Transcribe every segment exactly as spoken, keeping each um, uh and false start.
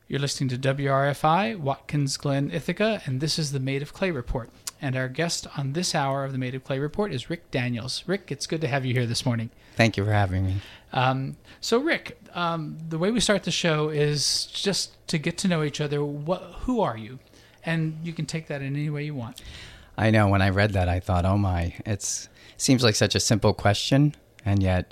You're listening to W R F I, Watkins Glen, Ithaca, and this is the Made of Clay Report. And our guest on this hour of the Made of Clay Report is Rick Daniels. Rick, it's good to have you here this morning. Thank you for having me. Um, so, Rick, um, the way we start the show is just to get to know each other. What, who are you? And you can take that in any way you want. I know when I read that, I thought, oh my, it seems like such a simple question, and yet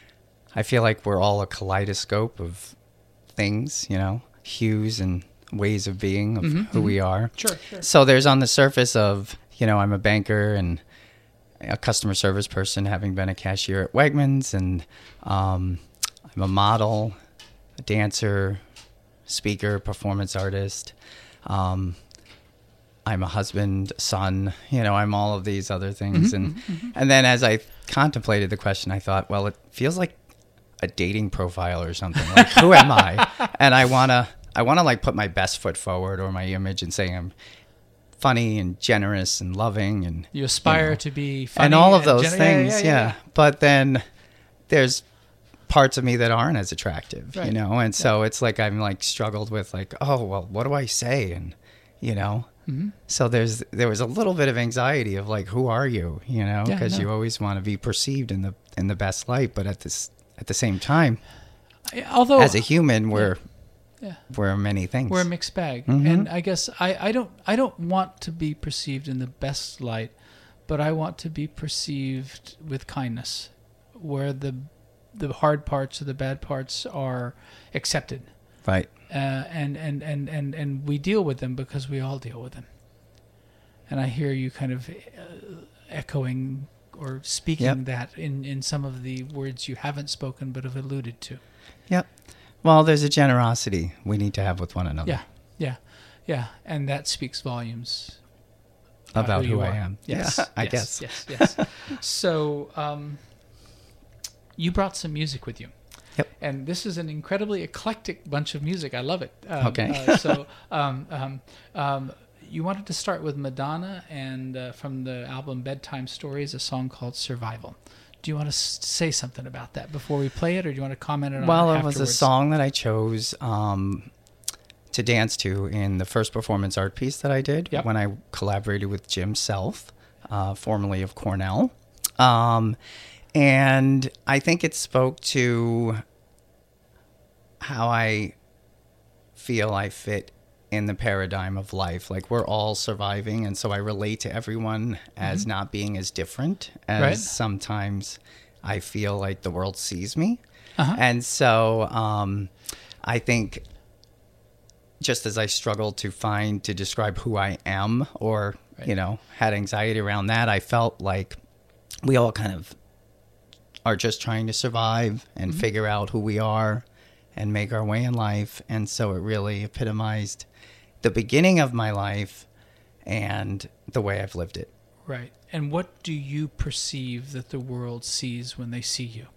I feel like we're all a kaleidoscope of things, you know, hues and ways of being of Mm-hmm, who mm-hmm. we are. Sure, sure. So there's on the surface of, you know, I'm a banker and a customer service person, having been a cashier at Wegmans, and um, I'm a model, a dancer, speaker, performance artist. Um, I'm a husband, son, you know, I'm all of these other things. Mm-hmm, and mm-hmm. and then as I contemplated the question, I thought, well, it feels like a dating profile or something. Like, who am I? And I want to, I want to like put my best foot forward, or my image, and say I'm funny and generous and loving. And You aspire you know, to be funny. and all of those gen- things. yeah, Yeah, yeah, yeah. But then there's parts of me that aren't as attractive, Right. you know? And so it's like, I'm like struggled with like, oh, well, what do I say? And, you know, Mm-hmm. so there's, there was a little bit of anxiety of like, who are you? You know, Yeah, because no. you always want to be perceived in the, in the best light, but at this, at the same time, I- Although, as a human, we're, yeah. we're many things. We're a mixed bag, Mhm. and I guess I, I don't I don't want to be perceived in the best light, but I want to be perceived with kindness, where the the hard parts or the bad parts are accepted, Right. uh, and, and, and, and, and we deal with them because we all deal with them. And I hear you kind of uh, echoing or speaking Yep. that in, in some of the words you haven't spoken but have alluded to. Yep. Well, there's a generosity we need to have with one another. Yeah, yeah, yeah, and that speaks volumes About who you I are. am. Yes, Yeah, I yes, guess. Yes, yes. So, um, you brought some music with you. Yep. And this is an incredibly eclectic bunch of music. I love it. Um, Okay. uh, so, um, um, um, you wanted to start with Madonna, and uh, from the album Bedtime Stories, a song called Survival. Do you want to s- say something about that before we play it, or do you want to comment on Well, it it was a afterwards? song that I chose um, to dance to in the first performance art piece that I did Yep. when I collaborated with Jim Self, uh, formerly of Cornell. Um, and I think it spoke to how I feel I fit in the paradigm of life. Like, we're all surviving, and so I relate to everyone as not being as different as Right. sometimes I feel like the world sees me. Uh-huh. And so um, I think just as I struggled to find, to describe who I am, or, Right. you know, had anxiety around that, I felt like we all kind of are just trying to survive and Mm-hmm. figure out who we are and make our way in life. And so it really epitomized the beginning of my life and the way I've lived it. Right. And what do you perceive that the world sees when they see you?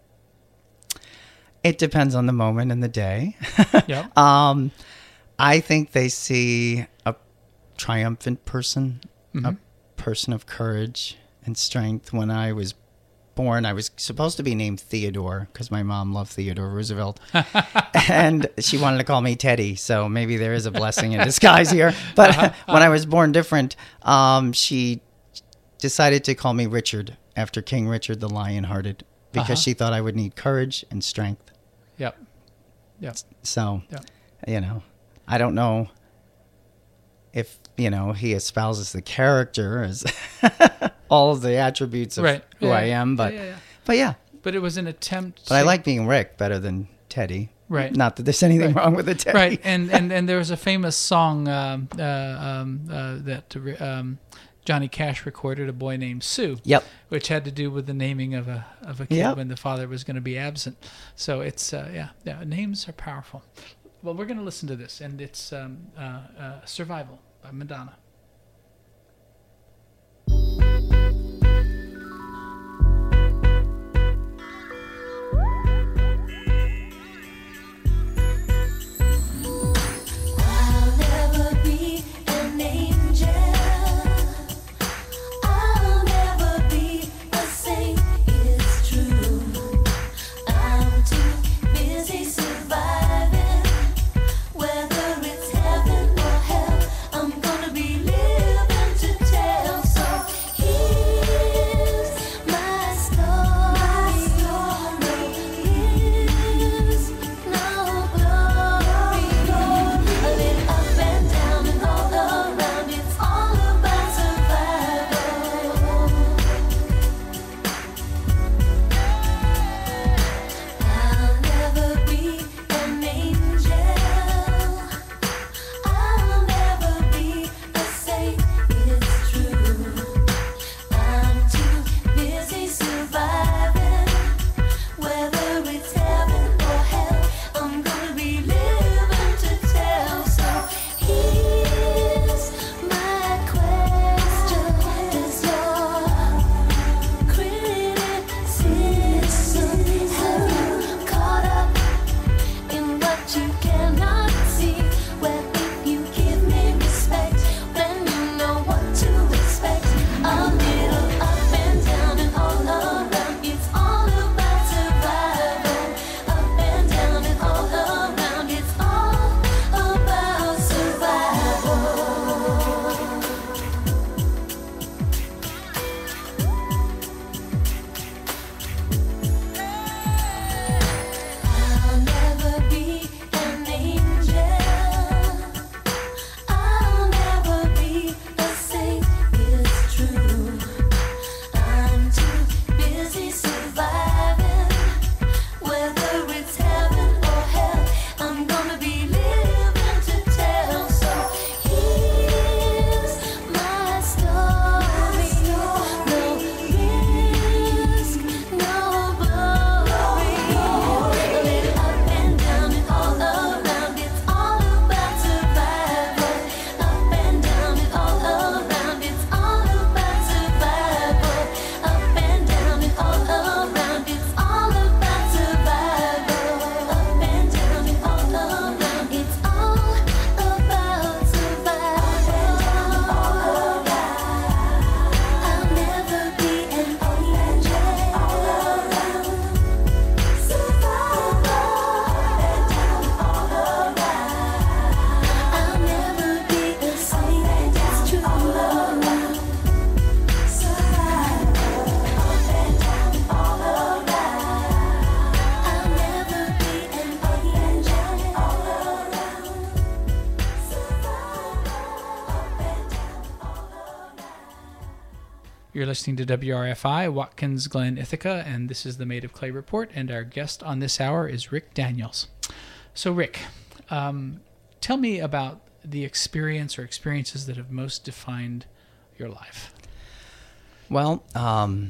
It depends on the moment and the day. Yeah. Um, I think they see a triumphant person, Mm-hmm. a person of courage and strength. When I was born, I was supposed to be named Theodore because my mom loved Theodore Roosevelt. And she wanted to call me Teddy, so maybe there is a blessing in disguise here. But Uh-huh. when I was born different, um, she decided to call me Richard after King Richard the Lion-Hearted because Uh-huh. she thought I would need courage and strength. Yep. Yep. So, Yep. you know, I don't know if, you know, he espouses the character as all of the attributes of Right. who Yeah, I am, yeah, but yeah, yeah. but yeah. But it was an attempt. But I to- like being Rick better than Teddy. Right. Not that there's anything Right. wrong with the Teddy. Right. And, and, and there was a famous song um, uh, um, uh, that um, Johnny Cash recorded, A Boy Named Sue. Yep. Which had to do with the naming of a of a kid Yep. when the father was going to be absent. So it's uh, yeah, yeah, names are powerful. Well, we're going to listen to this, and it's um, uh, uh, "Survival" by Madonna. I'll never be an angel. I'll never be a saint. It's true. I'm too busy surviving, whether You're listening to W R F I, Watkins Glen, Ithaca, and this is the Made of Clay Report, and our guest on this hour is Rick Daniels. So, Rick, um, tell me about the experience or experiences that have most defined your life. Well, um,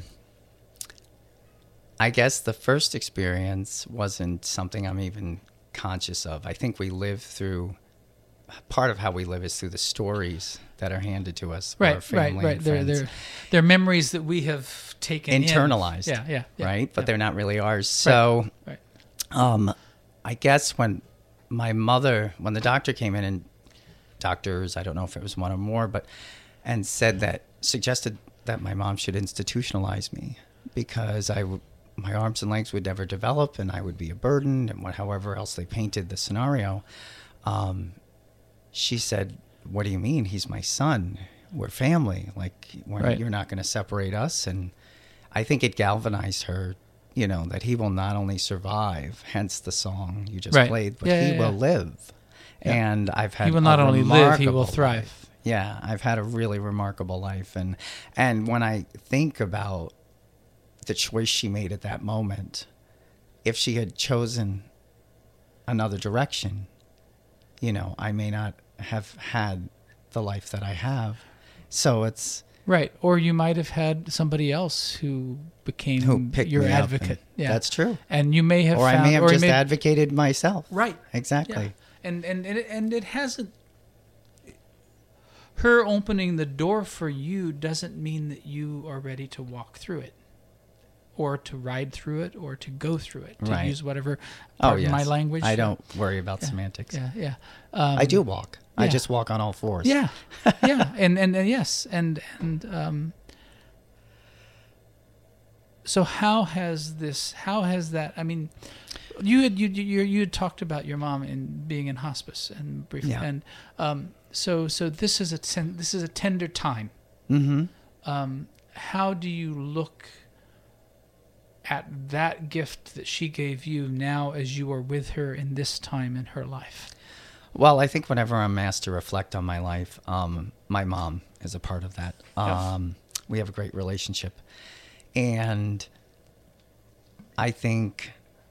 I guess the first experience wasn't something I'm even conscious of. I think we live through, part of how we live is through the stories that are handed to us by our Right, family right, right. and They're, friends. they're, they're memories that we have taken in. Internalized. Yeah, yeah, yeah. Right? But yeah. they're not really ours. So, Right. um, I guess when my mother, when the doctor came in, and doctors, I don't know if it was one or more, but, and said that, suggested that my mom should institutionalize me because I would, my arms and legs would never develop and I would be a burden and what, however else they painted the scenario. Um, she said, what do you mean? He's my son. We're family. Like, we're, Right. you're not going to separate us. And I think it galvanized her, you know, that he will not only survive, hence the song you just Right. played, but Yeah, he yeah, will yeah. live. Yeah. And I've had He will a not only live, he will remarkable thrive. life. Yeah, I've had a really remarkable life. And, and when I think about the choice she made at that moment, if she had chosen another direction, you know, I may not have had the life that I have. So it's Right. Or you might have had somebody else who became who picked your me up, advocate. and Yeah. that's true. And you may have Or found, I may have or just may- advocated myself. Right. Exactly. Yeah. And, and, and, it, and it hasn't, her opening the door for you doesn't mean that you are ready to walk through it or to ride through it or to go through it, to Right. use whatever, Oh, pardon yes. my language. I don't worry about Yeah. semantics. Yeah, yeah. Um, I do walk. I yeah. just walk on all fours. Yeah, yeah, and, and and yes, and and um. So how has this? How has that? I mean, you had you you you had talked about your mom in being in hospice and briefly, Yeah. and um. So so this is a ten, this is a tender time. Mm-hmm. Um. How do you look at that gift that she gave you now as you are with her in this time in her life? Well, I think whenever I'm asked to reflect on my life, um, my mom is a part of that. Um, we have a great relationship. And I think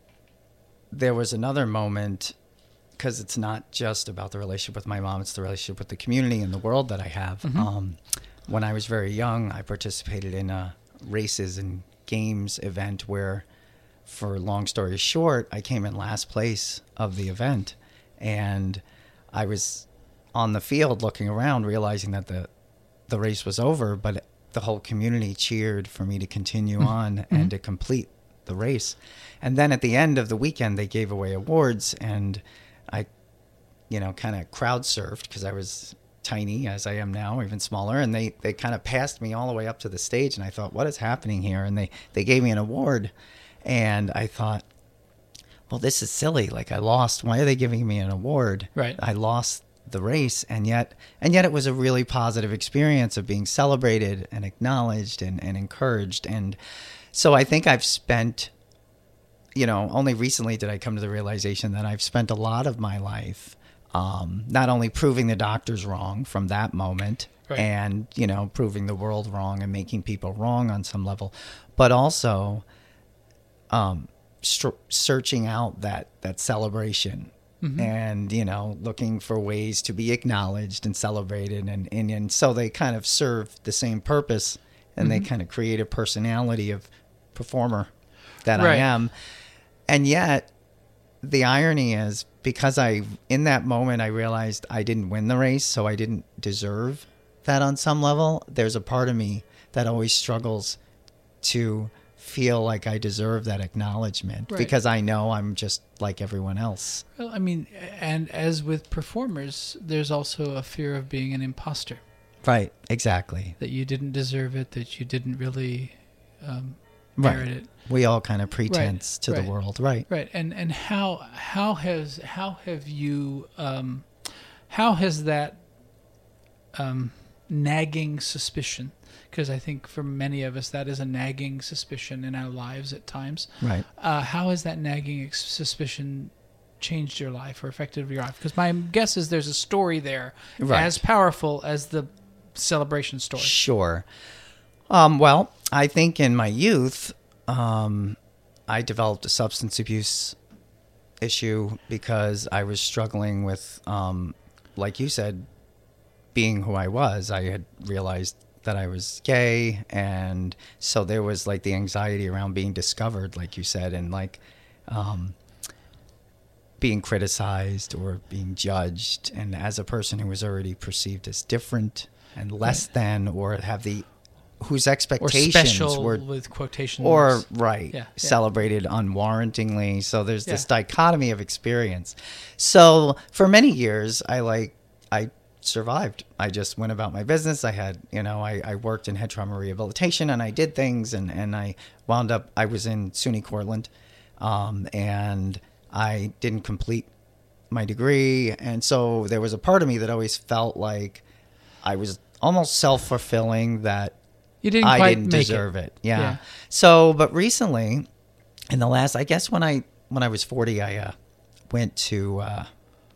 there was another moment, because it's not just about the relationship with my mom, it's the relationship with the community and the world that I have. Mhm. Um, when I was very young, I participated in a races and games event where, for long story short, I came in last place of the event. And I was on the field looking around, realizing that the the race was over, but the whole community cheered for me to continue on and to complete the race. And then at the end of the weekend, they gave away awards, and I, you know, kind of crowd surfed because I was tiny, as I am now, even smaller, and they, they kind of passed me all the way up to the stage, and I thought, what is happening here? And they, they gave me an award, and I thought, well, this is silly. Like, I lost. Why are they giving me an award? Right. I lost the race, and yet and yet it was a really positive experience of being celebrated and acknowledged and, and encouraged. And so I think I've spent, you know, only recently did I come to the realization that I've spent a lot of my life um, not only proving the doctors wrong from that moment, Right. and, you know, proving the world wrong and making people wrong on some level, but also um, str- searching out that, that celebration. Mhm. And, you know, looking for ways to be acknowledged and celebrated. And, and, and so they kind of serve the same purpose, and they Mhm. kind of create a personality of performer that I Right. am. And yet the irony is, because I, in that moment, I realized I didn't win the race, so I didn't deserve that on some level. There's a part of me that always struggles to feel like I deserve that acknowledgement, Right. because I know I'm just like everyone else. Well, I mean, and as with performers, there's also a fear of being an imposter, Right. Exactly. that you didn't deserve it, that you didn't really um, merit Right. it. We all kind of pretense to right. the world. Right. Right. And and how how has how have you um, how has that um, nagging suspicion? Because I think for many of us that is a nagging suspicion in our lives at times. Right. Uh, how has that nagging ex- suspicion changed your life or affected your life? Because my guess is there's a story there Right. as powerful as the celebration story. Sure. Um, well, I think in my youth, um, I developed a substance abuse issue because I was struggling with, um, like you said, being who I was. I had realized that I was gay, and so there was like the anxiety around being discovered, like you said, and like um, being criticized or being judged, and as a person who was already perceived as different and less Right. than, or have the whose Or expectations special were with quotation or marks. right Yeah, yeah. celebrated unwarrantingly. So there's this Yeah. dichotomy of experience. So for many years, I like I survived. I just went about my business. I had, you know, I, I worked in head trauma rehabilitation, and I did things, and and I wound up. I was in SUNY Cortland, um, and I didn't complete my degree, and so there was a part of me that always felt like I was almost self-fulfilling, that You didn't I quite didn't make deserve it. it. Yeah. Yeah. So, but recently, in the last, I guess when I when I was forty, I uh, went to uh,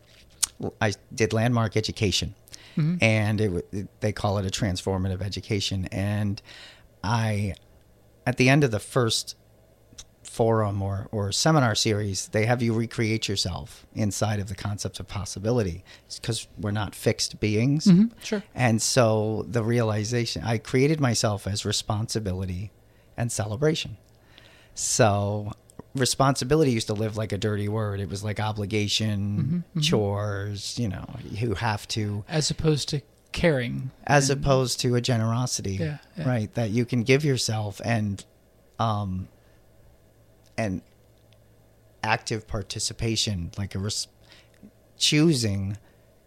I did landmark education, Mhm. and it, w- they call it a transformative education. And I, at the end of the first forum or, or seminar series, they have you recreate yourself inside of the concept of possibility, because we're not fixed beings. Mhm, sure. And so the realization, I created myself as responsibility and celebration. So responsibility used to live like a dirty word. It was like obligation, Mhm, mhm. chores, you know, you have to, As opposed to caring. as and- opposed to a generosity, Yeah, yeah. right? That you can give yourself, and, um, and active participation, like a res- choosing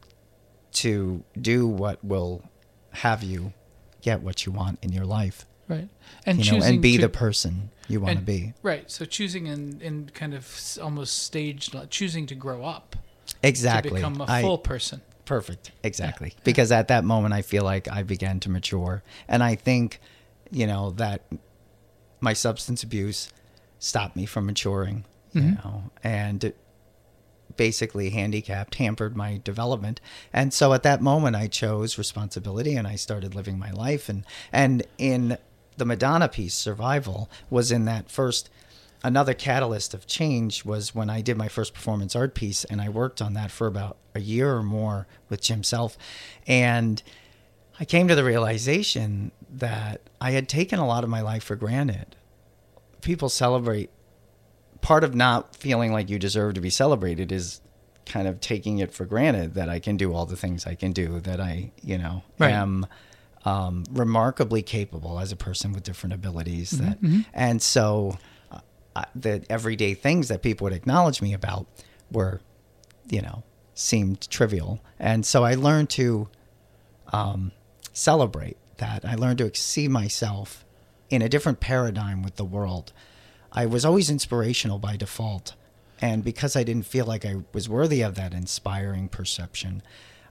to do what will have you get what you want in your life, Right. And you know, choosing and be to, the person you want to and- be. Right. So choosing in, in kind of s- almost staged, like, choosing to grow up. Exactly. To become a I- full person. Perfect. Exactly. Yeah. Because at that moment, I feel like I began to mature. And I think, you know, that my substance abuse stopped me from maturing, you Mhm. know, and it basically handicapped, hampered my development. And so at that moment, I chose responsibility, and I started living my life. And, and in the Madonna piece, Survival, was in that first. Another catalyst of change was when I did my first performance art piece, and I worked on that for about a year or more with Jim Self. And I came to the realization that I had taken a lot of my life for granted. People celebrate. Part of not feeling like you deserve to be celebrated is kind of taking it for granted that I can do all the things I can do, that I, you know, Right. am um, remarkably capable as a person with different abilities. Mhm, That, mhm. and so uh, I- the everyday things that people would acknowledge me about were, you know, seemed trivial. And so I learned to um, celebrate that. I learned to see myself in a different paradigm with the world. I was always inspirational by default. And because I didn't feel like I was worthy of that inspiring perception,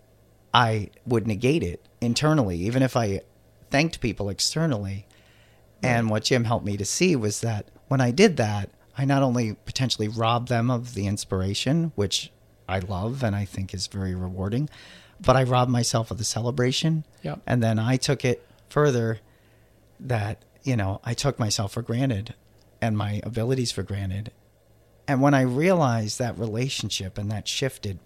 I would negate it internally, even if I thanked people externally. And what Jim helped me to see was that when I did that, I not only potentially robbed them of the inspiration, which I love and I think is very rewarding, but I robbed myself of the celebration. Yep. And then I took it further that, you know, I took myself for granted and my abilities for granted. And when I realized that relationship and that shifted,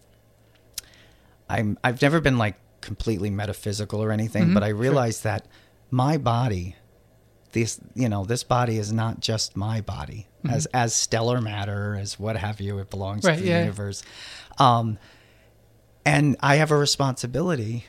I'm, I've never been like completely metaphysical or anything, Mhm, but I sure. realized that my body, this, you know, this body is not just my body, Mhm. as, as stellar matter, as what have you, it belongs Right, to the yeah. universe. Um, and I have a responsibility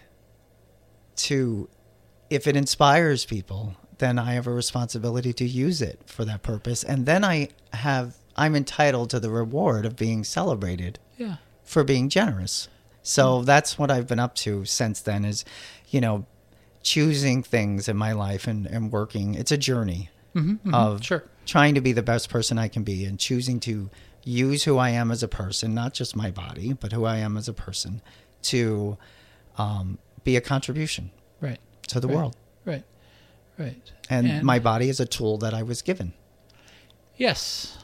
to, if it inspires people, then I have a responsibility to use it for that purpose. And then I have, I'm entitled to the reward of being celebrated Yeah. for being generous. So that's what I've been up to since then is, you know, choosing things in my life and, and working. It's a journey hmm of Sure. trying to be the best person I can be and choosing to use who I am as a person, not just my body, but who I am as a person to um, be a contribution Right. to the Right. world. Right. Right. And, my body is a tool that I was given. Yes.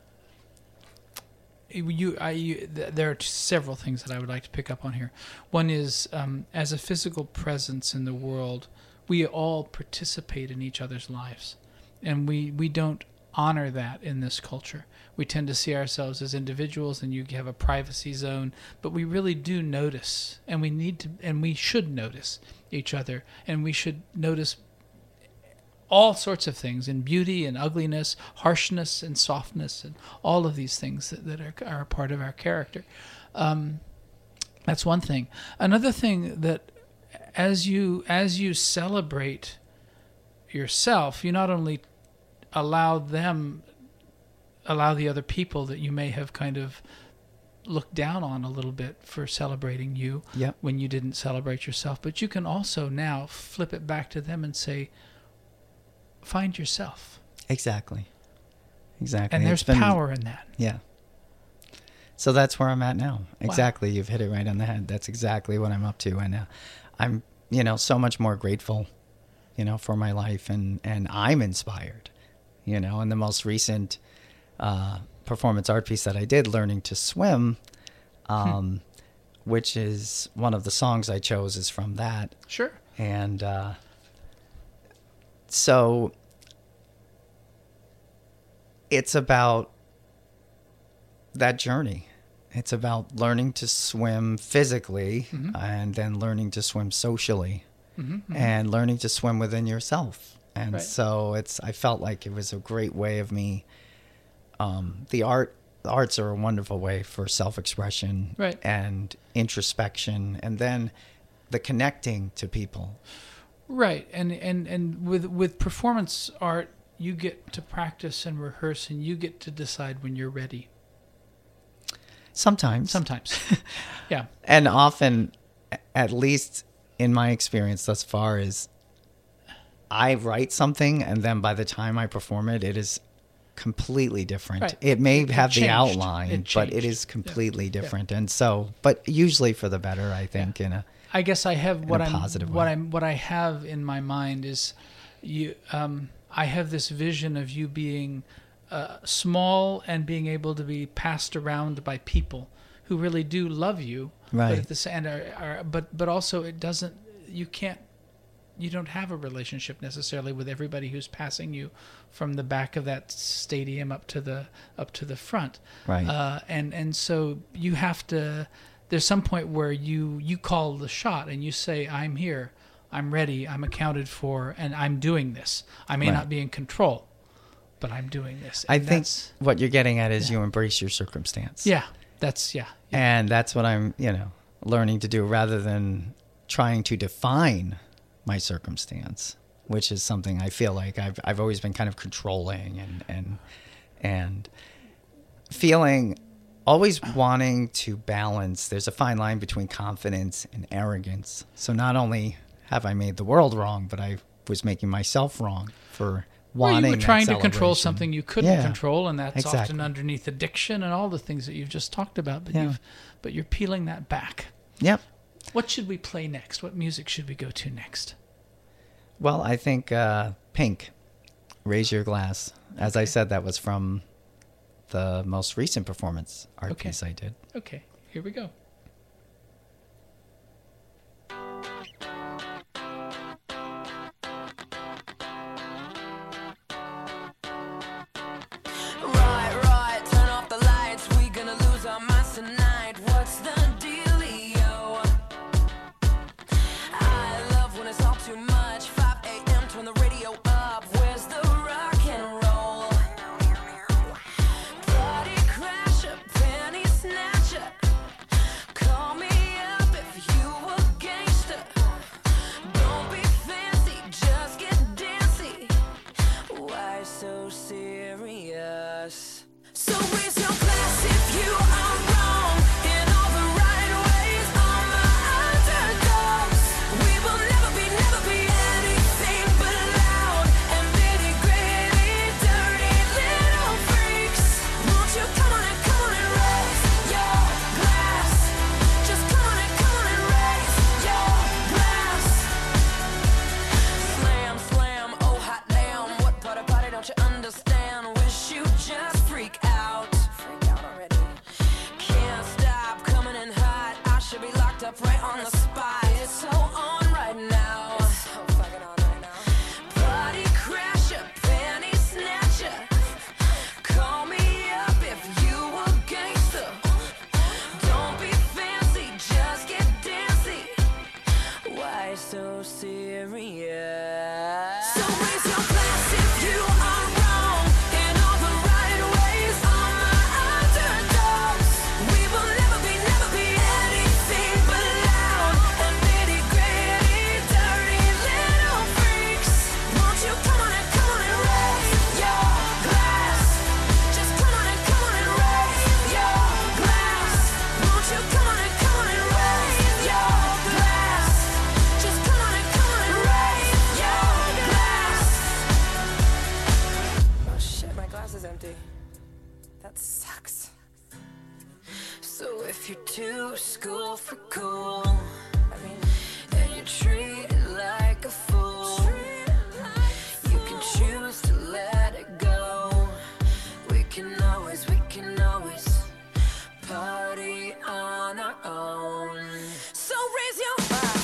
You, I, you, th- there are several things that I would like to pick up on here. One is, um, as a physical presence in the world, we all participate in each other's lives, and we we don't honor that in this culture. We tend to see ourselves as individuals, and you have a privacy zone, but we really do notice, and we need to, and we should notice each other, and we should notice all sorts of things in beauty and ugliness, harshness and softness, and all of these things that, that are, are a part of our character. Um, that's one thing. Another thing that as you as you celebrate yourself, you not only allow them, allow the other people that you may have kind of looked down on a little bit for celebrating you Yep. when you didn't celebrate yourself, but you can also now flip it back to them and say, find yourself. Exactly. Exactly. And It's there's been- power in that. Yeah. So that's where I'm at now. Wow. Exactly. You've hit it right on the head. That's exactly what I'm up to. And uh, I'm, you know, so much more grateful, you know, for my life. And, and I'm inspired, you know, and the most recent uh, performance art piece that I did, Learning to Swim, um, which is one of the songs I chose is from that. Sure. And uh, so it's about that journey. It's about learning to swim physically Mhm. and then learning to swim socially hmm and learning to swim within yourself. And Right. so it's, I felt like it was a great way of me. Um, the art, the arts are a wonderful way for self-expression Right. and introspection, and then the connecting to people. Right. And, and, and with, with performance art, you get to practice and rehearse, and you get to decide when you're ready. Sometimes. Sometimes. Yeah. And often, at least in my experience thus far, is I write something and then by the time I perform it, it is completely different. Right. It may It have the changed. outline, It but it changed. is completely Yeah. different. And so, but usually for the better, I think, in a, I guess I have what a I'm positive what way. I'm what I have in my mind is you um I have this vision of you being uh, small and being able to be passed around by people who really do love you, but Right. at the sa- and are, are but but also it doesn't you can't you don't have a relationship necessarily with everybody who's passing you from the back of that stadium up to the up to the front. Right. Uh, and and so you have to. There's some point where you you call the shot and you say, "I'm here, I'm ready, I'm accounted for, and I'm doing this. I may Right. not be in control, but I'm doing this." I And think that's- what you're getting at is yeah. you embrace your circumstance. yeah, that's yeah, yeah. And that's what I'm, you know, learning to do rather than trying to define my circumstance, which is something I feel like I've I've always been kind of controlling and and and feeling always wanting to balance. There's a fine line between confidence and arrogance. So not only have I made the world wrong, but I was making myself wrong for Well, wanting you were trying that to control celebration. something you couldn't Yeah, control, and that's exactly. often underneath addiction and all the things that you've just talked about. But Yeah. you've but you're peeling that back. Yep. What should we play next? What music should we go to next? Well, I think uh, Pink, Raise Your Glass. As I Okay. said, that was from the most recent performance art Okay. piece I did. Okay, here we go. Right, right, turn off the lights. We gonna lose our minds tonight. What's the dealio? I love when it's all too much. five a.m. turn the radio up. Where's the rock and roll? Party crasher, penny snatcher. Call me up if you a gangster. Don't be fancy, just get dancy. Why so serious? So raise your glass if you are wrong in all the right ways. On the underdogs, we will never be, never be anything but loud and nitty gritty, dirty little freaks. Won't you come on and come on and raise your glass? Just come on and come on and raise your glass. Slam, slam, oh hot damn. What part of party don't you understand? Wish you just freak out. Freak out already. Can't stop coming in hot. I should be locked up right on the spot. It's so on right now. It's so fucking on so serious. So raise your glass if you are wrong in all the right ways. All my underdogs, we will never be, never be anything but loud and nitty gritty, dirty little freaks. Won't you come on and come on and raise your glass? Just come on and come on and raise your glass. Won't you come on and come on and raise your glass? Just come on and come on and raise your glass. Oh shit, my glass is empty. That sucks. So if you're too school for cool, I mean, and you're treated like a fool, you can choose to let it go. We can always, we can always party on our own. So raise your,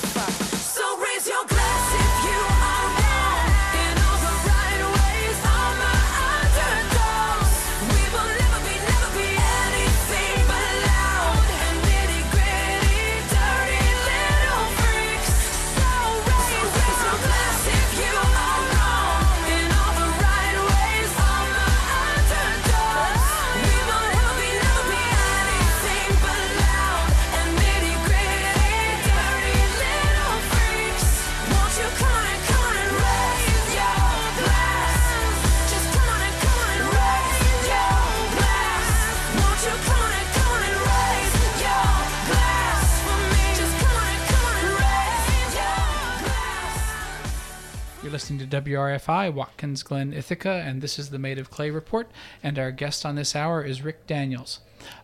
so raise your glass if you are wrong in all the right ways. All my underdogs, we will never be, never be anything but loud and nitty gritty, dirty little freaks. So raise, raise your glass if you are wrong in all the right ways. All my underdogs, we will never be, never be anything but loud and nitty gritty, dirty little freaks. Won't you come on and come on and raise your glass? Just come on and come on and raise your glass. Won't you come on and come on and raise your glass for me? Just come on and come on and raise your glass. You're listening to W R F I, Watkins Glen, Ithaca, and this is the Made of Clay Report. And our guest on this hour is Rick Daniels.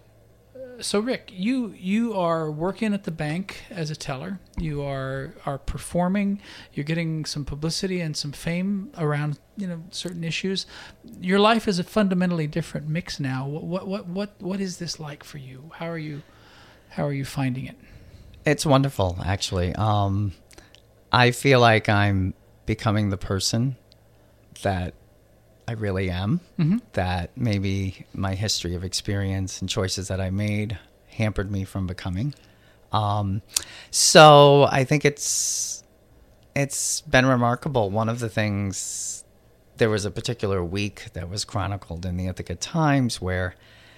Uh, So, Rick, you you are working at the bank as a teller. You are are performing. You're getting some publicity and some fame around you know certain issues. Your life is a fundamentally different mix now. What what what what, what is this like for you? How are you how are you finding it? It's wonderful, actually. Um, I feel like I'm becoming the person that I really am. Mhm. That maybe my history of experience and choices that I made hampered me from becoming. Um, so I think it's it's been remarkable. One of the things, there was a particular week that was chronicled in the Ithaca Times where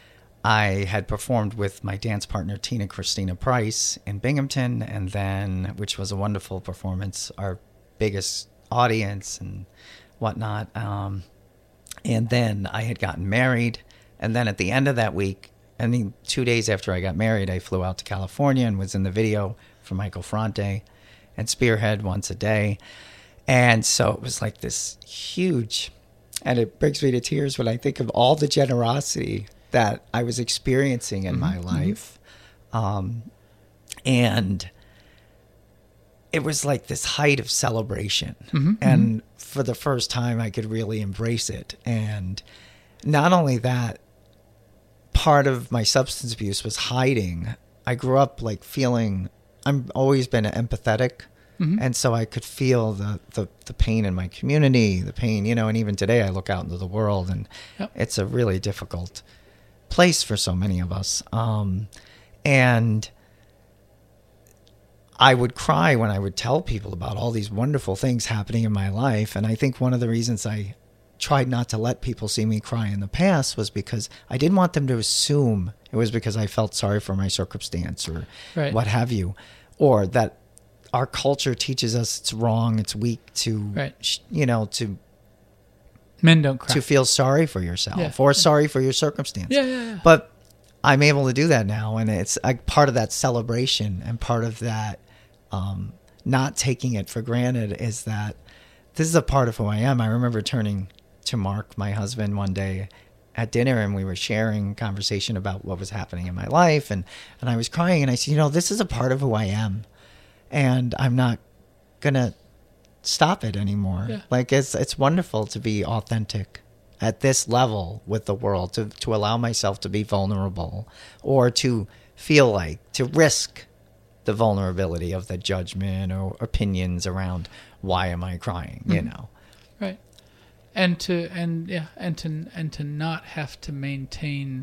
I had performed with my dance partner, Tina Christina Price, in Binghamton, and then, which was a wonderful performance, our biggest audience and whatnot. Um, and then I had gotten married. And then at the end of that week, I mean, two days after I got married, I flew out to California and was in the video for Michael Fronte and Spearhead Once a Day. And so it was like this huge, and it brings me to tears when I think of all the generosity that I was experiencing in my life. Um, and it was like this height of celebration. And for the first time, I could really embrace it. And not only that, part of my substance abuse was hiding. I grew up like feeling, I've always been empathetic. And so I could feel the, the, the pain in my community, the pain, you know, and even today I look out into the world and Yep. it's a really difficult place for so many of us. Um, and I would cry when I would tell people about all these wonderful things happening in my life. And I think one of the reasons I tried not to let people see me cry in the past was because I didn't want them to assume it was because I felt sorry for my circumstance or Right. what have you, or that our culture teaches us it's wrong, it's weak to, Right. sh- you know, to Men don't cry. to feel sorry for yourself Yeah. or sorry for your circumstance. Yeah, yeah, yeah. But I'm able to do that now, and it's like part of that celebration and part of that um, not taking it for granted is that this is a part of who I am. I remember turning to Mark, my husband, one day at dinner, and we were sharing conversation about what was happening in my life, and, and I was crying, and I said, you know, this is a part of who I am, and I'm not going to stop it anymore. Yeah. Like it's it's wonderful to be authentic at this level with the world, to to allow myself to be vulnerable or to feel like to risk the vulnerability of the judgment or opinions around why am I crying, you know. Right. And to and yeah, and to and to not have to maintain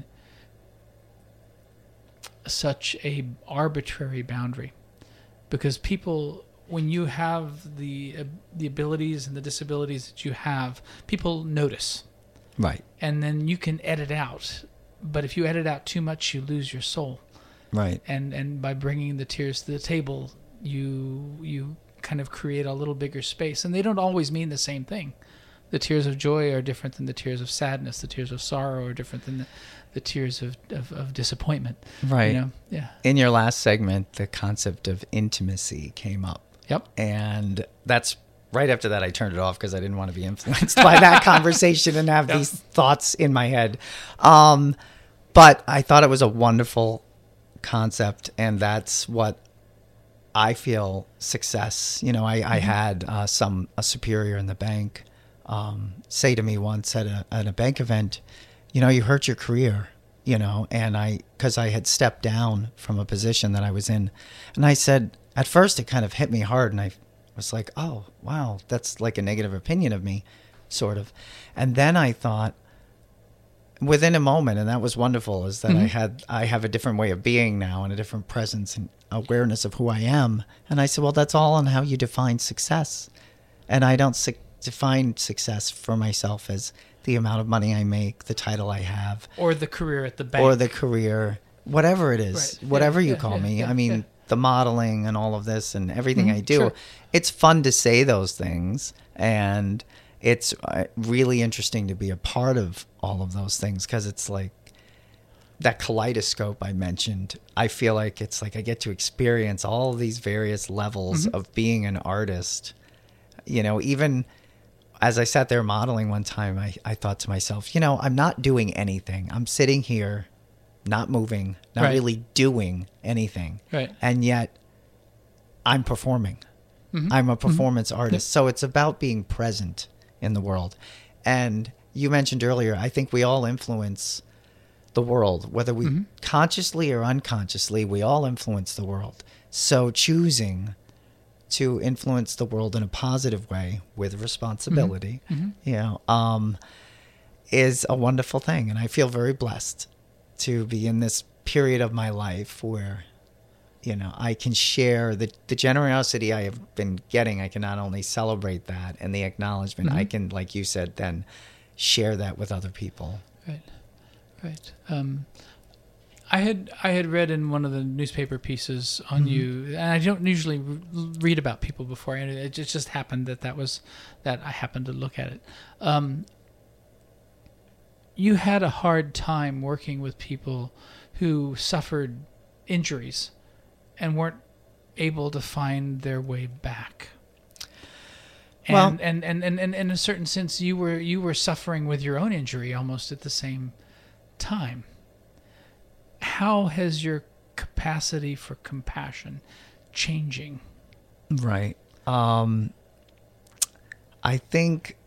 such a arbitrary boundary, because people when you have the uh, the abilities and the disabilities that you have, people notice, Right. and then you can edit out. But if you edit out too much, you lose your soul. Right. And and by bringing the tears to the table, you you kind of create a little bigger space. And they don't always mean the same thing. The tears of joy are different than the tears of sadness. The tears of sorrow are different than the, the tears of, of, of disappointment. Right. You know? Yeah. In your last segment, the concept of intimacy came up. Yep. And that's right after that, I turned it off because I didn't want to be influenced by that conversation and have Yep. these thoughts in my head. Um, but I thought it was a wonderful concept, and that's what I feel success. You know, I, I had uh, some a superior in the bank um, say to me once at a at a bank event, you know, you hurt your career. You know, and I because I had stepped down from a position that I was in, and I said at first it kind of hit me hard, and I was like, oh wow, that's like a negative opinion of me, sort of, and then I thought within a moment, and that was wonderful, is that I had I have a different way of being now and a different presence and awareness of who I am. And I said, well, that's all on how you define success. And I don't su- define success for myself as the amount of money I make, the title I have, Or the career at the bank. or the career, whatever it is, Right. Yeah, whatever you yeah, call yeah, me. yeah, I mean, yeah. the modeling and all of this and everything I do, sure. it's fun to say those things. And it's uh, really interesting to be a part of all of those things, because it's like that kaleidoscope I mentioned. I feel like it's like I get to experience all of these various levels Mm-hmm. of being an artist. You know, even as I sat there modeling one time, I, I thought to myself, you know, I'm not doing anything. I'm sitting here, not moving, not Right. really doing anything. Right. And yet I'm performing. Mhm. I'm a performance artist. So it's about being present in the world. And you mentioned earlier, I think we all influence the world, whether we Mm-hmm. consciously or unconsciously, we all influence the world. So choosing to influence the world in a positive way with responsibility, Mm-hmm. you know, um, is a wonderful thing. And I feel very blessed to be in this period of my life where, you know, I can share the, the generosity I have been getting. I can not only celebrate that and the acknowledgement, I can, like you said, then share that with other people. Right, right. Um, I had I had read in one of the newspaper pieces on you, and I don't usually re- read about people before. And it just just happened that that was that I happened to look at it. Um, you had a hard time working with people who suffered injuries and weren't able to find their way back. And, Well- and, and, and, and in a certain sense, you were you were suffering with your own injury almost at the same time. How has your capacity for compassion changing? Right. Um, I think,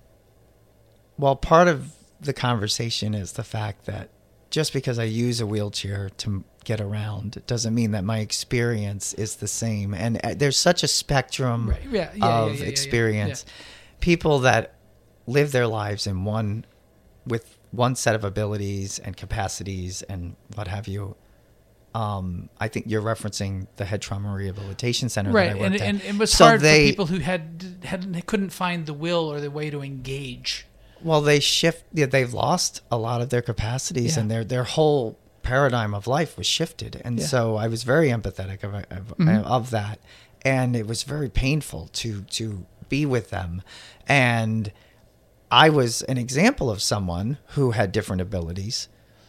well, part of the conversation is the fact that just because I use a wheelchair to get around, it doesn't mean that my experience is the same. And uh, there's such a spectrum Right. Yeah, yeah, yeah, of yeah, yeah, yeah. experience. People that live their lives in one, with one set of abilities and capacities and what have you. Um, I think you're referencing the Head Trauma Rehabilitation Center Right, that I worked and, at. and it was So hard they- for people who had had couldn't find the will or the way to engage. Well, they shift. Yeah, they've lost a lot of their capacities, Yeah. and their their whole paradigm of life was shifted. And Yeah. so I was very empathetic of of, Mhm. of that, and it was very painful to to be with them. And I was an example of someone who had different abilities,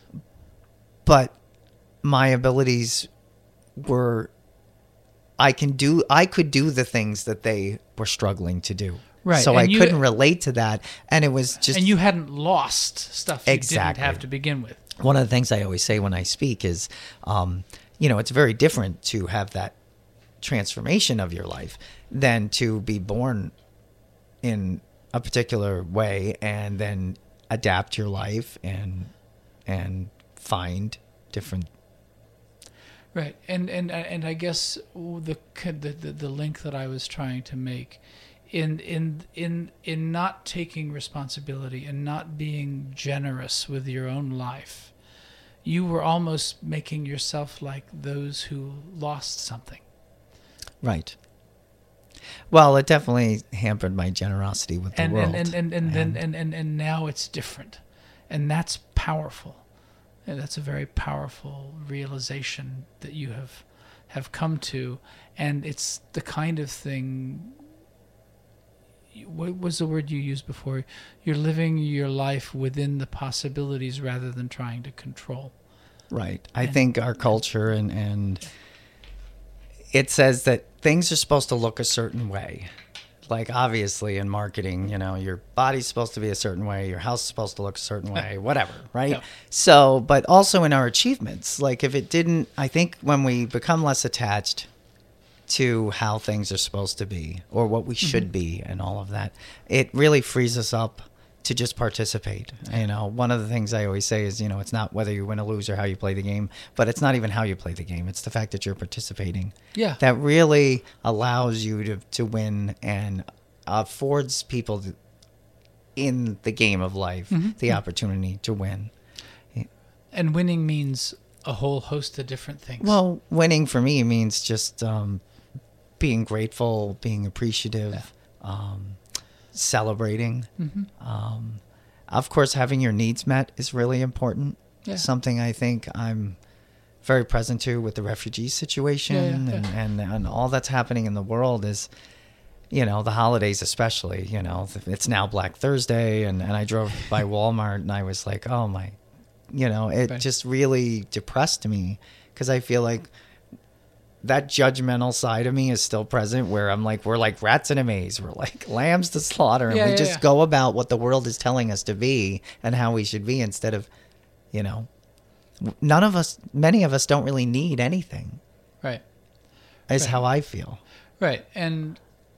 but my abilities were. I can do. I could do the things that they were struggling to do. Right, So and I you- couldn't relate to that, and it was just. And you hadn't lost stuff you Exactly. didn't have to begin with. One of the things I always say when I speak is, um, you know, it's very different to have that transformation of your life than to be born in a particular way and then adapt your life and and find different. Right, and and and I guess the the the, the link that I was trying to make, in in in in not taking responsibility and not being generous with your own life, you were almost making yourself like those who lost something. Right. Well, it definitely hampered my generosity with the and, world. and, and, and, and, and, and, and, and now it's different. And that's powerful. And that's a very powerful realization that you have have come to. And it's the kind of thing, what was the word you used before? You're living your life within the possibilities rather than trying to control. Right. I And- think our culture and, and it says that things are supposed to look a certain way. Like obviously in marketing, you know, your body's supposed to be a certain way, your house is supposed to look a certain way, whatever, right? Yeah. So, but also in our achievements, like if it didn't, I think when we become less attached to how things are supposed to be or what we should be and all of that, it really frees us up to just participate. You know, one of the things I always say is, you know, it's not whether you win or lose or how you play the game, but it's not even how you play the game. It's the fact that you're participating. Yeah. That really allows you to, to win and affords people to, in the game of life the opportunity to win. And winning means a whole host of different things. Well, winning for me means just um, being grateful, being appreciative, um, celebrating. Mm-hmm. Um, of course, having your needs met is really important. Yeah. Something I think I'm very present to with the refugee situation Yeah, yeah, and, yeah. and, and all that's happening in the world is, you know, the holidays especially, you know, it's now Black Thursday and, and I drove by Walmart and I was like, oh my, you know, it Right. just really depressed me because I feel like that judgmental side of me is still present where I'm like, we're like rats in a maze. We're like lambs to slaughter. And Yeah, we yeah, just yeah. go about what the world is telling us to be and how we should be instead of, you know, none of us, many of us don't really need anything right. is Right. how I feel. Right. And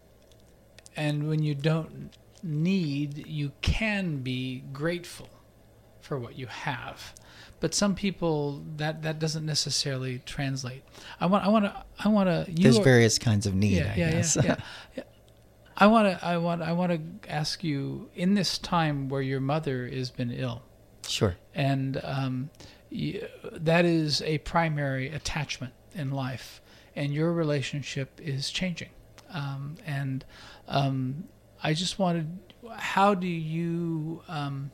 and when you don't need, you can be grateful for what you have. But some people that that doesn't necessarily translate. I want I want to I want to you There's are- various kinds of need, yeah, I yeah, guess. yeah, yeah, yeah. I want to I want I want to ask you in this time where your mother has been ill Sure. and um, y- that is a primary attachment in life, and your relationship is changing. Um, and um, I just wanted, how do you, um,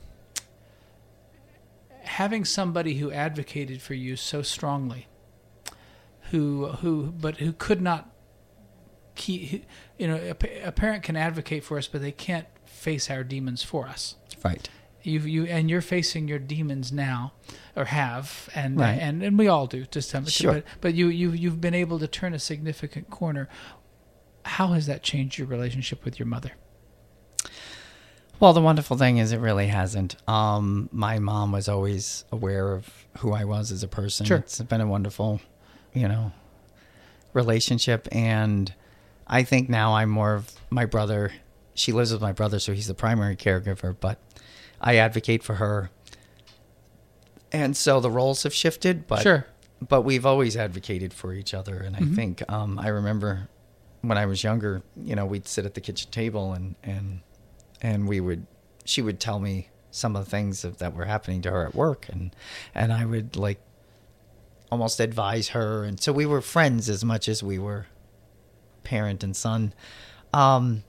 having somebody who advocated for you so strongly, who who but who could not keep, you know, a, pa- a parent can advocate for us, but they can't face our demons for us. Right. You you and you're facing your demons now, or have, and Right. and, and we all do to some extent. Sure. But, but you you you've been able to turn a significant corner. How has that changed your relationship with your mother? Well, the wonderful thing is it really hasn't. Um, my mom was always aware of who I was as a person. Sure. It's been a wonderful, you know, relationship. And I think now I'm more of my brother. She lives with my brother, so he's the primary caregiver, but I advocate for her. And so the roles have shifted, but Sure. but we've always advocated for each other. And I Mhm. think um, I remember when I was younger, you know, we'd sit at the kitchen table and, and, and we would, she would tell me some of the things that, that were happening to her at work. And, and I would like almost advise her. And so we were friends as much as we were parent and son. Um,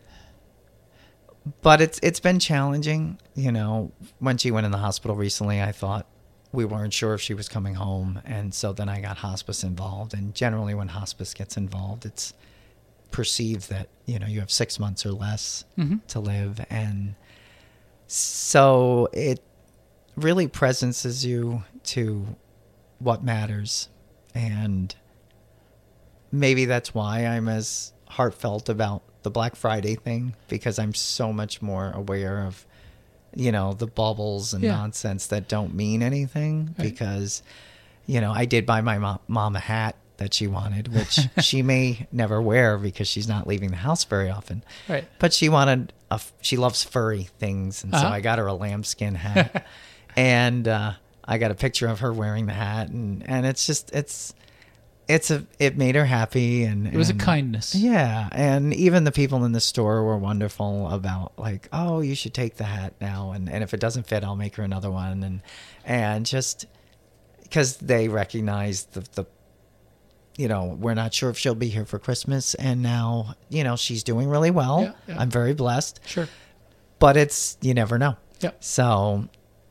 but it's, it's been challenging, you know, when she went in the hospital recently, I thought, we weren't sure if she was coming home. And so then I got hospice involved. And generally when hospice gets involved, it's perceived that, you know, you have six months or less Mm-hmm. to live. And so it really presences you to what matters. And maybe that's why I'm as heartfelt about the Black Friday thing, because I'm so much more aware of, you know, the bubbles and Yeah. nonsense that don't mean anything. Right. Because, you know, I did buy my mom, mom a hat that she wanted, which she may never wear because she's not leaving the house very often. Right. But she wanted a, f- she loves furry things, and so Uh-huh. I got her a lambskin hat, and uh, I got a picture of her wearing the hat, and, and it's just it's it's a it made her happy, and It was a and- kindness. Yeah, and even the people in the store were wonderful about like, oh, you should take the hat now, and, and if it doesn't fit, I'll make her another one, and and just because they recognize the the you know, we're not sure if she'll be here for Christmas. And now, you know, she's doing really well. Yeah, yeah. I'm very blessed. Sure. But it's, you never know. Yeah. So,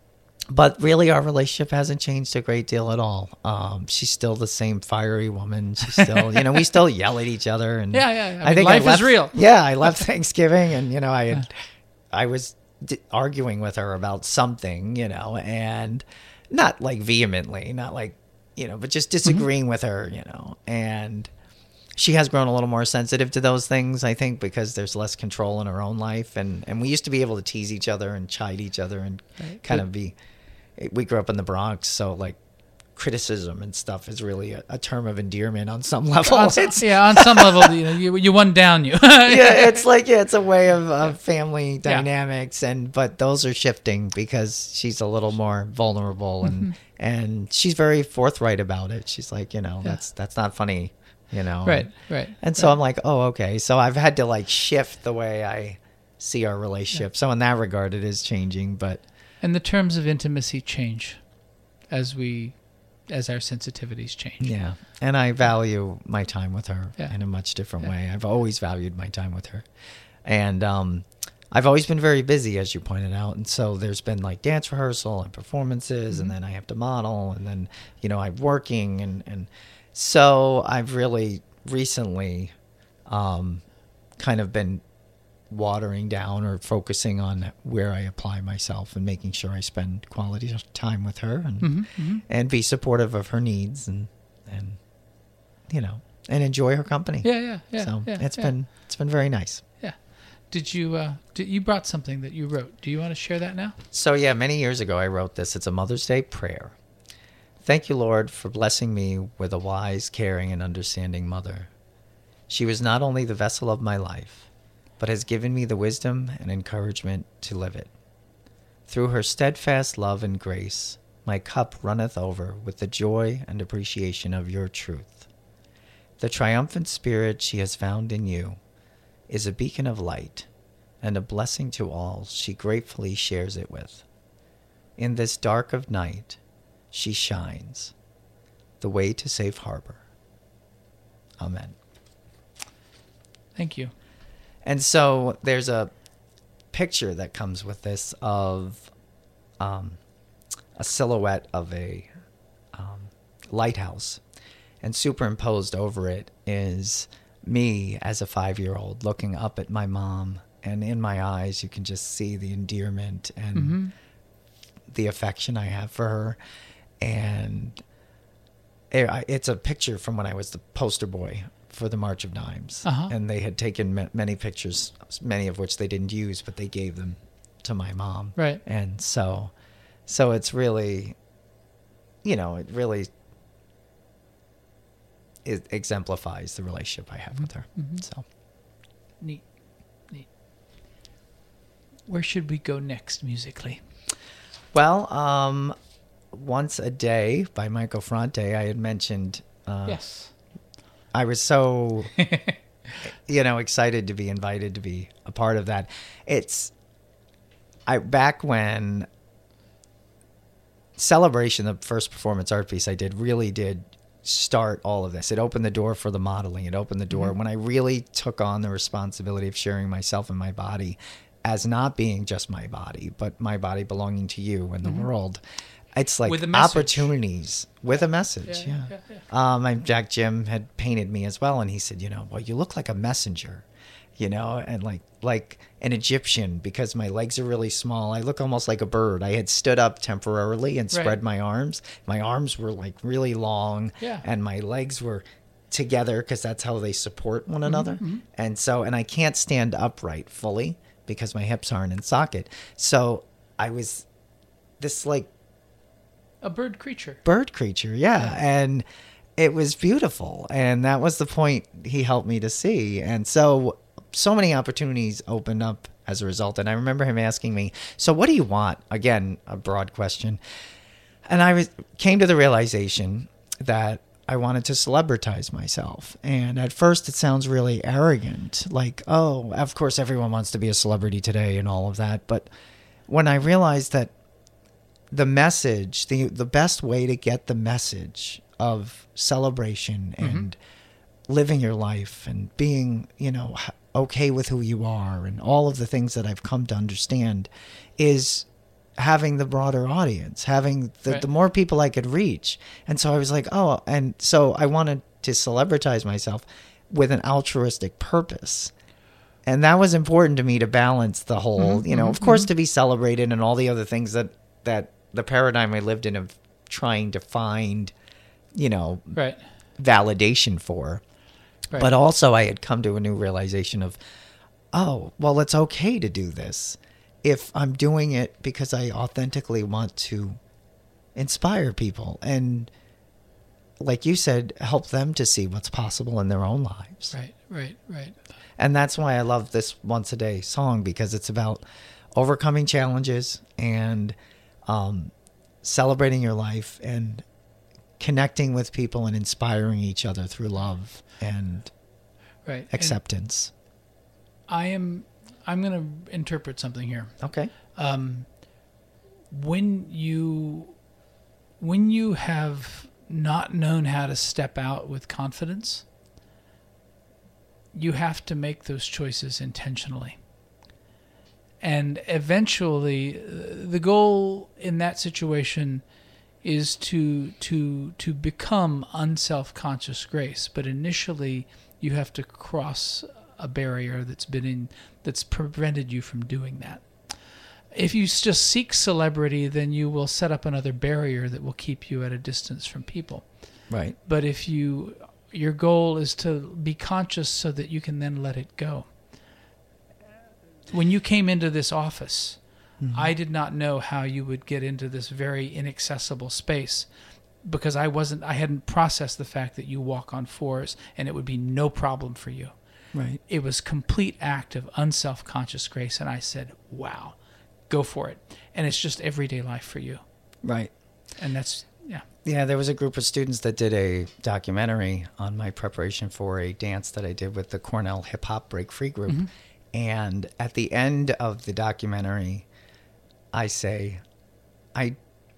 but really our relationship hasn't changed a great deal at all. Um, she's still the same fiery woman. She's still, you know, we still yell at each other. And Yeah, yeah. I mean, life is left, real. Yeah, I left Thanksgiving and, you know, I had, I was d- arguing with her about something, you know, and not like vehemently, not like, you know, but just disagreeing Mm-hmm. with her, you know, and she has grown a little more sensitive to those things, I think, because there's less control in her own life. And, and we used to be able to tease each other and chide each other and Right. kind But- of be, we grew up in the Bronx. So like criticism and stuff is really a, a term of endearment on some level. On some- It's- yeah, on some level, you know, you, you one down you. yeah, it's like yeah, it's a way of, of family dynamics, and but those are shifting because she's a little more vulnerable, and Mm-hmm. and she's very forthright about it. She's like, you know, that's that's not funny, you know. Right, right. And so I'm like, oh, okay. So I've had to like shift the way I see our relationship. So in that regard, it is changing, but And the terms of intimacy change as we, as our sensitivities change. yeah. And I value my time with her Yeah. in a much different Yeah. way. I've always valued my time with her. And um, I've always been very busy, as you pointed out. And so there's been like dance rehearsal and performances, Mm-hmm. and then I have to model, and then, you know, I'm working. And, and so I've really recently um, kind of been watering down or focusing on where I apply myself and making sure I spend quality time with her and Mhm, mhm. and be supportive of her needs and and you know and enjoy her company. Yeah, yeah, yeah. so yeah, it's yeah, been it's been very nice. Yeah. Did you? Uh, did, you brought something that you wrote. Do you want to share that now? So yeah, many years ago I wrote this. It's a Mother's Day prayer. Thank you, Lord, for blessing me with a wise, caring, and understanding mother. She was not only the vessel of my life, but has given me the wisdom and encouragement to live it. Through her steadfast love and grace, my cup runneth over with the joy and appreciation of your truth. The triumphant spirit she has found in you is a beacon of light and a blessing to all she gratefully shares it with. In this dark of night, she shines, the way to safe harbor. Amen. Thank you. And so there's a picture that comes with this of um, a silhouette of a um, lighthouse. And superimposed over it is me as a five-year-old looking up at my mom. And in my eyes, you can just see the endearment and Mm-hmm. the affection I have for her. And it, I- it's a picture from when I was the poster boy for the March of Dimes. Uh-huh. And they had taken ma- many pictures, many of which they didn't use, but they gave them to my mom. Right. And so, so it's really, you know, it really it exemplifies the relationship I have with her. Mhm. So, Neat. Neat. Where should we go next musically? well, um, Once a Day by Michael Fronte, I had mentioned. Uh, Yes. I was so, you know, excited to be invited to be a part of that. It's, I back when Celebration, the first performance art piece I did, really did start all of this. It opened the door for the modeling. It opened the door when I really took on the responsibility of sharing myself and my body as not being just my body, but my body belonging to you and the world. It's like With a message. opportunities with a message. Yeah, Yeah. yeah, yeah. Um, my Jack Jim had painted me as well, and he said, you know, well, you look like a messenger, you know, and like like an Egyptian because my legs are really small. I look almost like a bird. I had stood up temporarily and Right. spread my arms. My arms were like really long, Yeah. and my legs were together because that's how they support one another. Mm-hmm, And so, and I can't stand upright fully because my hips aren't in socket. So I was this like A bird creature. bird creature, yeah. And it was beautiful. And that was the point he helped me to see. And so, so many opportunities opened up as a result. And I remember him asking me, so what do you want? Again, a broad question. And I was, came to the realization that I wanted to celebritize myself. And at first it sounds really arrogant. Like, oh, of course everyone wants to be a celebrity today and all of that. But when I realized that the message, the the best way to get the message of celebration and living your life and being, you know, h- okay with who you are and all of the things that I've come to understand is having the broader audience, having the, Right. the more people I could reach. And so I was like, oh, and so I wanted to celebritize myself with an altruistic purpose. And that was important to me to balance the whole, you know, of course, to be celebrated and all the other things that, that the paradigm I lived in of trying to find, you know, Right. validation for. Right. But also I had come to a new realization of, oh, well, it's okay to do this if I'm doing it because I authentically want to inspire people and, like you said, help them to see what's possible in their own lives. Right. Right. Right. And that's why I love this Once a Day song, because it's about overcoming challenges and um, celebrating your life and connecting with people and inspiring each other through love and Right. And acceptance. I am. I'm going to interpret something here. Okay. Um, when you when you have not known how to step out with confidence, you have to make those choices intentionally. And eventually, uh, the goal in that situation is to to to become unself-conscious grace. But initially, you have to cross a barrier that's been in that's prevented you from doing that. If you just seek celebrity, then you will set up another barrier that will keep you at a distance from people. Right. But if you, your goal is to be conscious so that you can then let it go. When you came into this office, I did not know how you would get into this very inaccessible space because I wasn't, I hadn't processed the fact that you walk on fours and it would be no problem for you. Right. It was complete act of unself-conscious grace. And I said, wow, go for it. And it's just everyday life for you. Right. And that's, yeah. Yeah, there was a group of students that did a documentary on my preparation for a dance that I did with the Cornell Hip Hop Break Free group. Mm-hmm. And at the end of the documentary, I say, I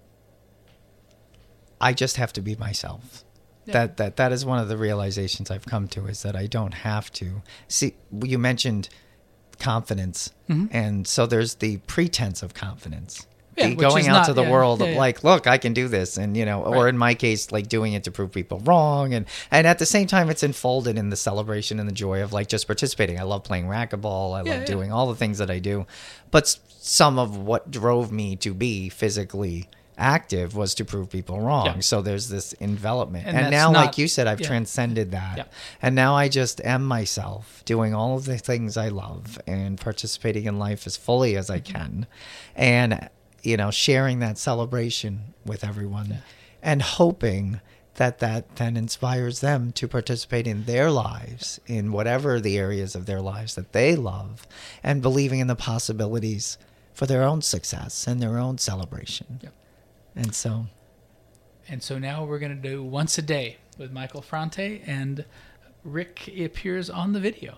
I just have to be myself. Yeah. That that that is one of the realizations I've come to, is that I don't have to. See, you mentioned confidence, Mm-hmm. and so there's the pretense of confidence. Yeah, The which going is out not- to the yeah, world yeah, of yeah. like, look, I can do this, and you know, or Right. in my case, like doing it to prove people wrong, and and at the same time, it's enfolded in the celebration and the joy of like just participating. I love playing racquetball. I Yeah, love yeah. doing all the things that I do, but s- some of what drove me to be physically active was to prove people wrong. Yeah. So there's this envelopment, And and, that's now, not- like you said, I've yeah. transcended that, Yeah. and now I just am myself, doing all of the things I love and participating in life as fully as I Mm-hmm. can, and you know, sharing that celebration with everyone, and hoping that that then inspires them to participate in their lives, in whatever the areas of their lives that they love, and believing in the possibilities for their own success and their own celebration. Yep. And so, And so now we're going to do Once a Day with Michael Franti, and Rick appears on the video.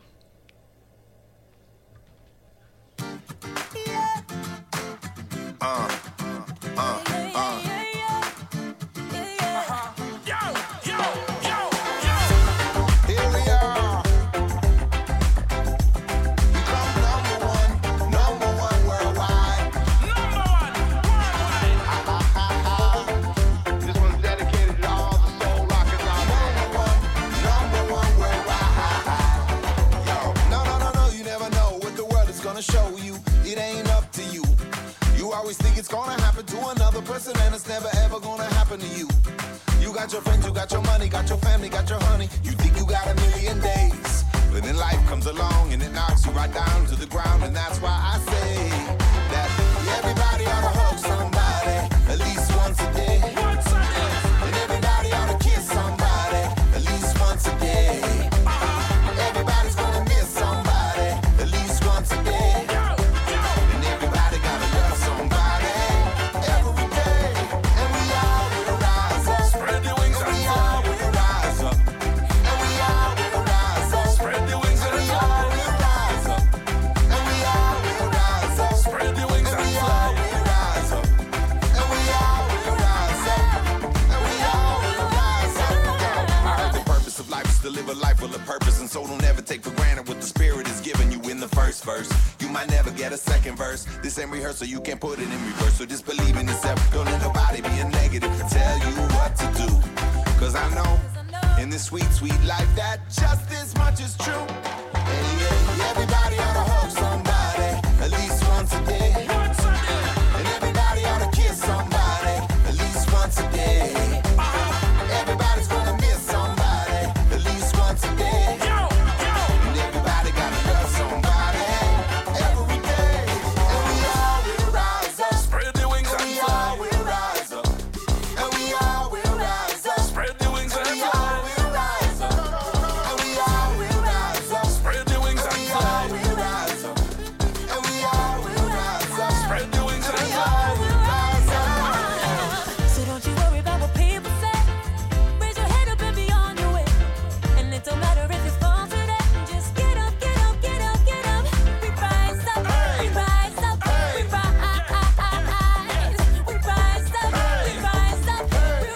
Here we are. We come number one, number one worldwide. This one's dedicated to all the soul rockers out there. Number one, number one worldwide. Yo, no, no, no, no, you never know what the world is gonna show you. It ain't up to you. You always think it's gonna happen to another person, and it's never ever gonna happen to you. You got your friends, you got your money, got your family, got your honey. You think you got a million days. But then life comes along and it knocks you right down to the ground. And that's why I say that everybody ought to hug somebody at least once a day. And everybody ought to kiss somebody at least once a day. Everybody's gonna miss somebody at least once a day. And everybody gotta love somebody every day. And we all will rise up. Spread your wings and we all will rise up. And we all will rise So don't ever take for granted what the spirit is giving you in the first verse. You might never get a second verse. This ain't rehearsal, you can't put it in reverse. So just believe in yourself. Don't let nobody be a negative to tell you what to do. Cause I know in this sweet, sweet life that just as much is true. Hey, yeah, everybody ought to hug somebody at least once a day. And everybody ought to kiss somebody at least once a day. Everybody's gonna miss somebody at least once a day. And everybody gotta love somebody every day. And we all will rise up. Spread the wings And and we all fly. will rise up. And we all will rise up. Spread the wings and We all fly. will rise up. And we all will rise up. Spread the wings and We all fly. will rise up. And we all will rise up. Spread the wings and We fly. all will rise up. So don't you worry about what people say. Raise your head up and be on your way. And it don't matter if you fall today. Just get up, get up, get up, get up. We rise up, we rise up, we rise. We rise up, we rise up, we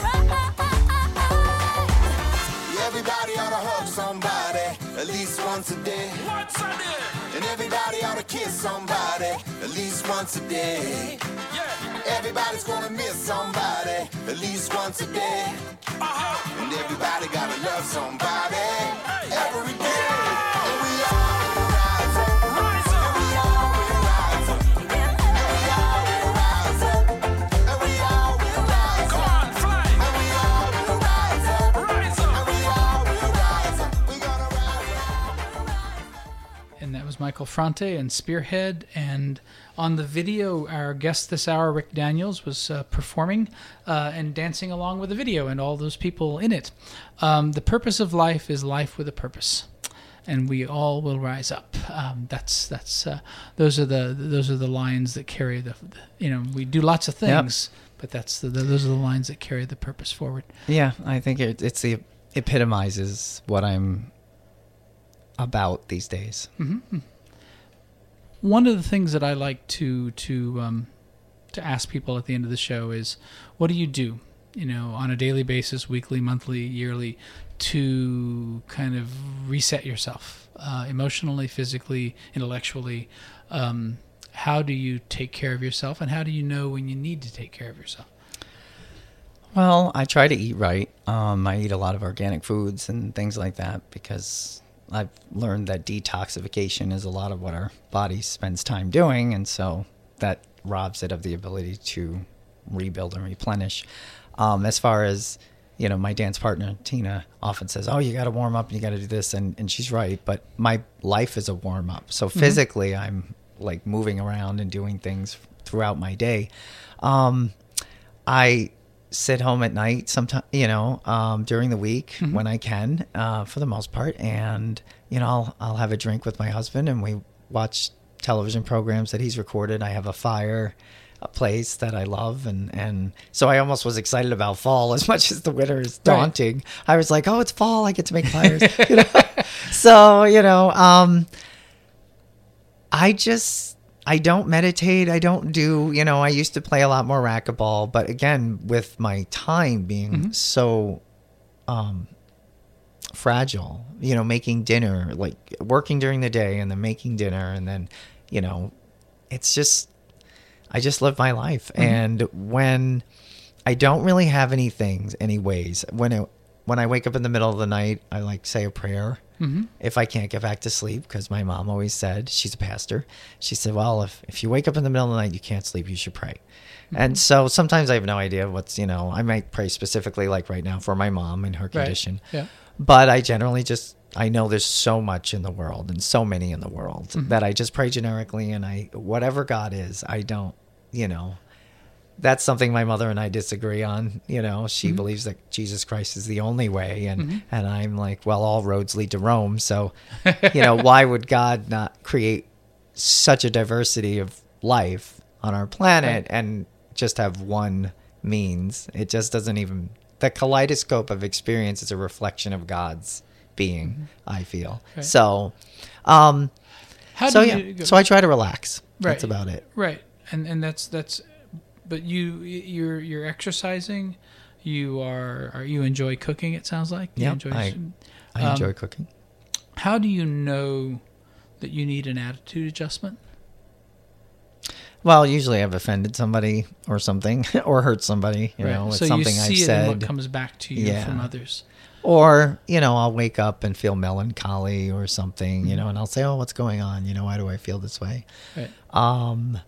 rise. Everybody ought to hug somebody at least once a day. Once a day. And everybody ought to kiss somebody at least once a day. Yeah. Everybody's gonna miss somebody at least once a day. Uh-huh. And everybody gotta love somebody every day. And we all will rise up. Rise And up. we all will rise up. And we all will rise up. And we all will rise Come up. on, fly. And we all will rise up. Rise And up. we all will rise up. We gonna rise up. And that was Michael Franti and Spearhead. And on the video, our guest this hour, Rick Daniels, was uh, performing uh, and dancing along with the video and all those people in it. Um, the purpose of life is life with a purpose, and we all will rise up. Um, that's that's uh, those are the those are the lines that carry the, the you know we do lots of things, but that's the, the those are the lines that carry the purpose forward. Yeah, I think it, it's the epitomizes what I'm about these days. One of the things that I like to to um, to ask people at the end of the show is, what do you do, you know, on a daily basis, weekly, monthly, yearly, to kind of reset yourself uh, emotionally, physically, intellectually? Um, how do you take care of yourself, and how do you know when you need to take care of yourself? Well, I try to eat right. Um, I eat a lot of organic foods and things like that because I've learned that detoxification is a lot of what our body spends time doing, and so that robs it of the ability to rebuild and replenish. Um, as far as, you know, my dance partner, Tina, often says, oh, you got to warm up and you got to do this, and, and she's right, but my life is a warm-up. So physically, I'm, like, moving around and doing things throughout my day. Um, I sit home at night sometime, you know, um, during the week when I can, uh, for the most part. And, you know, I'll, I'll have a drink with my husband and we watch television programs that he's recorded. I have a fire, a place that I love. And, and so I almost was excited about fall as much as the winter is daunting. I was like, oh, it's fall. I get to make fires. you know? So, you know, um, I just, I don't meditate. I don't do, you know, I used to play a lot more racquetball, but again, with my time being so um, fragile, you know, making dinner, like working during the day and then making dinner. And then, you know, it's just, I just live my life. And when I don't really have any things, any ways, when it, when I wake up in the middle of the night, I like say a prayer. Mm-hmm. If I can't get back to sleep, because my mom always said, she's a pastor, she said, well, if, if you wake up in the middle of the night, you can't sleep, you should pray. Mm-hmm. And so sometimes I have no idea what's, you know, I might pray specifically like right now for my mom and her condition. Yeah. But I generally just, I know there's so much in the world and so many in the world that I just pray generically, and I, whatever God is, I don't, you know, that's something my mother and I disagree on. You know, she believes that Jesus Christ is the only way. And, and I'm like, well, all roads lead to Rome. So, you know, why would God not create such a diversity of life on our planet and just have one means? It just doesn't even, the kaleidoscope of experience is a reflection of God's being, I feel. Right. So, um, How so do yeah, you, so I try to relax. Right. That's about it. Right, and and that's that's, but you you're you're exercising, you are, are you enjoy cooking? It sounds like you Yeah, enjoy. I- I um, enjoy cooking. how do you know that you need an attitude adjustment? Well, usually I've offended somebody or something or hurt somebody, you know, it's So something you I've see it in what said. comes back to you Yeah. from others. Or, you know, I'll wake up and feel melancholy or something, Mm-hmm. you know, and I'll say, oh, what's going on? You know, why do I feel this way? Right. Um,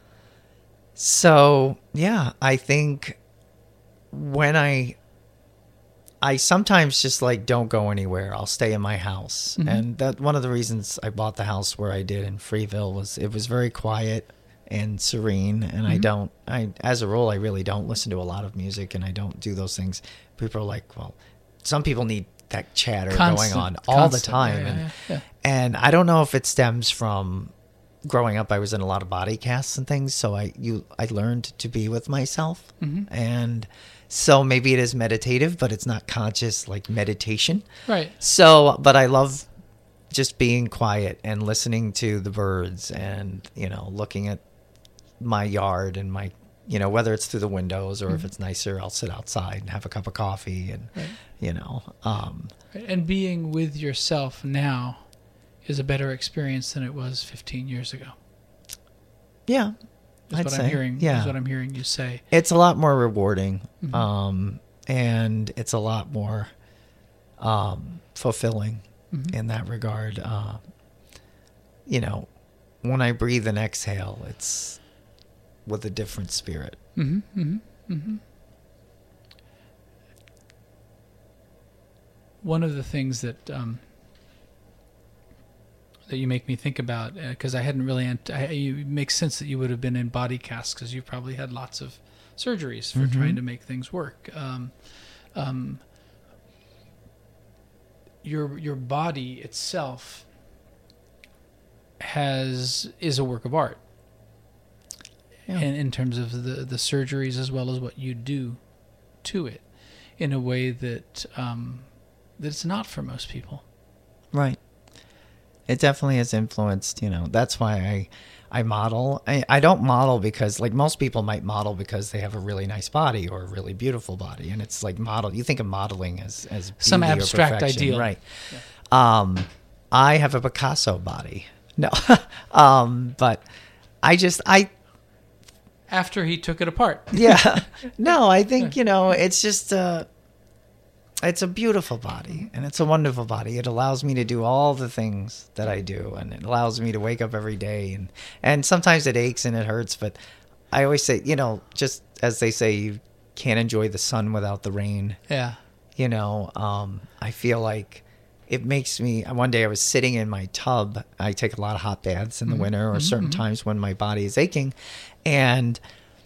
so yeah, I think when I, I sometimes just like don't go anywhere. I'll stay in my house. Mhm. And that one of the reasons I bought the house where I did in Freeville was it was very quiet and serene. And I Mhm. don't, I, as a rule, I really don't listen to a lot of music and I don't do those things. People are like, well, some people need that chatter Constant- going on all the constant. time. Yeah, and, yeah, yeah. and I don't know if it stems from growing up. I was in a lot of body casts and things, so I you I learned to be with myself, Mhm. and so maybe it is meditative, but it's not conscious like meditation. Right. So, but I love just being quiet and listening to the birds, and you know, looking at my yard and my, you know, whether it's through the windows or if it's nicer, I'll sit outside and have a cup of coffee, and Right. you know, um, And being with yourself now is a better experience than it was fifteen years ago. yeah, Is I'd what say, I'm hearing. yeah. Is what I'm hearing you say. It's a lot more rewarding, Mhm. um, and it's a lot more um, fulfilling Mhm. in that regard. Uh, you know, when I breathe and exhale, it's with a different spirit. Mm-hmm. Mm-hmm. Mm-hmm. One of the things that um, that you make me think about, because I hadn't really, ant- I, you, it makes sense that you would have been in body casts because you've probably had lots of surgeries for Mhm. trying to make things work. Um, um, your your body itself has is a work of art. Yeah. in, in terms of the, the surgeries as well as what you do to it in a way that um, that it's not for most people. Right. It definitely has influenced, you know, that's why I I model. I, I don't model because like most people might model because they have a really nice body or a really beautiful body. And it's like model. You think of modeling as, as Some beauty or abstract perfection, ideal. Right. Um, I have a Picasso body. No. um, but I just, I, After he took it apart. yeah. No, I think, you know, it's just, uh, it's a beautiful body and it's a wonderful body. It allows me to do all the things that I do, and it allows me to wake up every day, and, and sometimes it aches and it hurts, but I always say, you know, just as they say, you can't enjoy the sun without the rain. Yeah. You know, um, I feel like it makes me, one day I was sitting in my tub. I take a lot of hot baths in the winter or certain times when my body is aching. And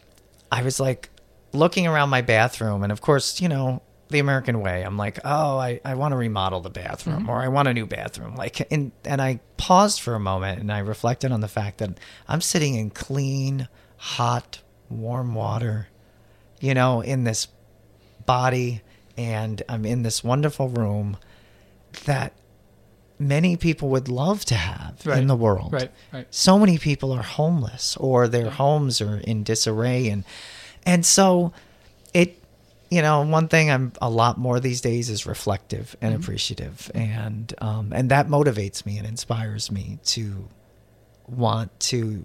I was like looking around my bathroom, and of course, you know, the American way, I'm like, oh, I, I want to remodel the bathroom, or I want a new bathroom. Like, and, and I paused for a moment and I reflected on the fact that I'm sitting in clean, hot, warm water, you know, in this body, and I'm in this wonderful room that many people would love to have Right. in the world. Right. Right. So many people are homeless, or their homes are in disarray, and and so it, you know, one thing I'm a lot more these days is reflective and appreciative, and um, and that motivates me and inspires me to want to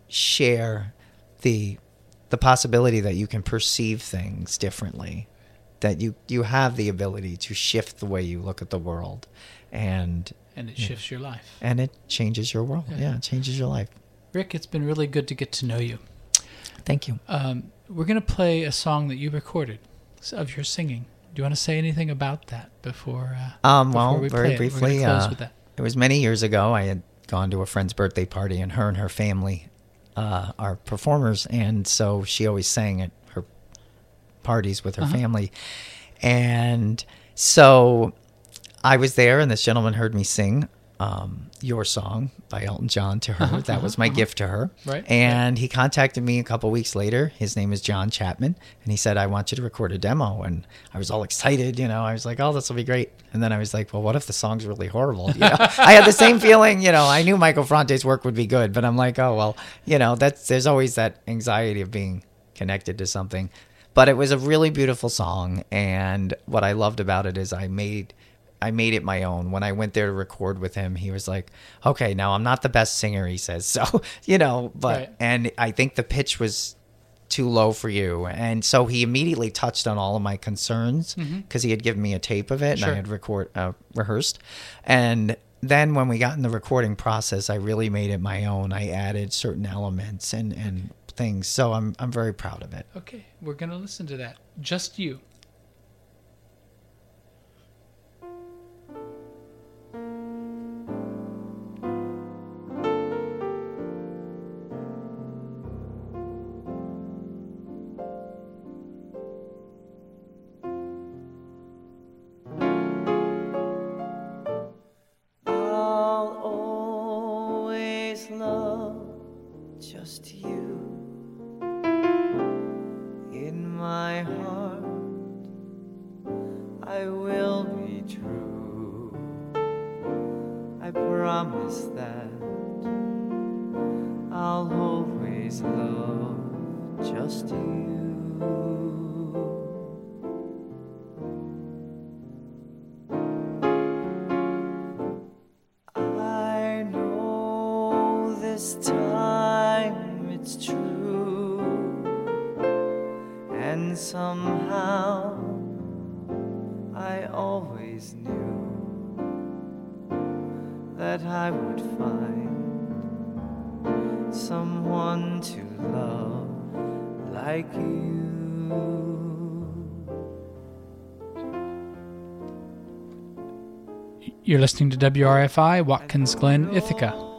share the the possibility that you can perceive things differently, that you you have the ability to shift the way you look at the world, and And it shifts your life. and it changes your world. Yeah. Yeah, it changes your life. Rick, it's been really good to get to know you. Thank you. Um, we're going to play a song that you recorded of your singing. Do you want to say anything about that before? Uh, Um, before well, we very play it? We're gonna briefly, close uh, with that. it was many years ago. I had gone to a friend's birthday party, and her and her family uh, are performers, and so she always sang at her parties with her Uh-huh. family. And so I was there, and this gentleman heard me sing um, Your Song by Elton John to her. Uh-huh, that was my gift to her. Right, And he contacted me a couple weeks later. His name is John Chapman. And he said, I want you to record a demo. And I was all excited. You know, I was like, oh, this will be great. And then I was like, well, what if the song's really horrible? You know, I had the same feeling. You know, I knew Michael Frante's work would be good, but I'm like, oh, well, you know, that's there's always that anxiety of being connected to something. But it was a really beautiful song. And what I loved about it is I made I made it my own. When I went there to record with him, he was like, "Okay, now I'm not the best singer," he says. So, you know, but Right. and I think the pitch was too low for you. And so he immediately touched on all of my concerns because he had given me a tape of it and Sure. I had record uh, rehearsed. And then when we got in the recording process, I really made it my own. I added certain elements and, and things. So I'm I'm very proud of it. Okay, we're gonna listen to that. Just you. I'll always love just you. In my heart, I will be true. I promise that I'll always love just you. I know this time it's true, and somehow I always knew that I would find someone to love like you. You're listening to W R F I, Watkins Glen, Ithaca.